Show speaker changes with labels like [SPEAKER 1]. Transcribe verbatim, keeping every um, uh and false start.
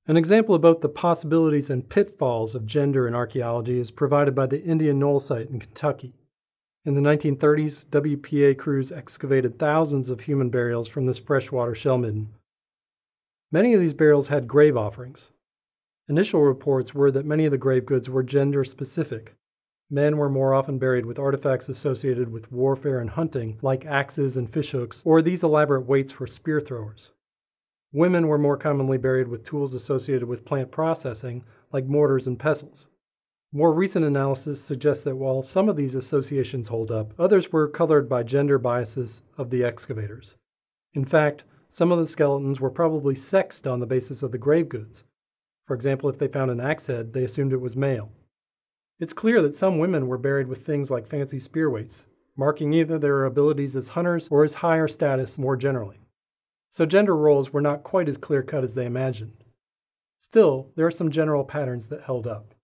[SPEAKER 1] An example of both the possibilities and pitfalls of gender in archaeology is provided by the Indian Knoll site in Kentucky. In the nineteen thirties, W P A crews excavated thousands of human burials from this freshwater shell midden. Many of these burials had grave offerings. Initial reports were that many of the grave goods were gender specific. Men were more often buried with artifacts associated with warfare and hunting, like axes and fishhooks, or these elaborate weights for spear throwers. Women were more commonly buried with tools associated with plant processing, like mortars and pestles. More recent analysis suggests that while some of these associations hold up, others were colored by gender biases of the excavators. In fact, some of the skeletons were probably sexed on the basis of the grave goods. For example, if they found an axe head, they assumed it was male. It's clear that some women were buried with things like fancy spear weights, marking either their abilities as hunters or as higher status more generally. So gender roles were not quite as clear-cut as they imagined. Still, there are some general patterns that held up.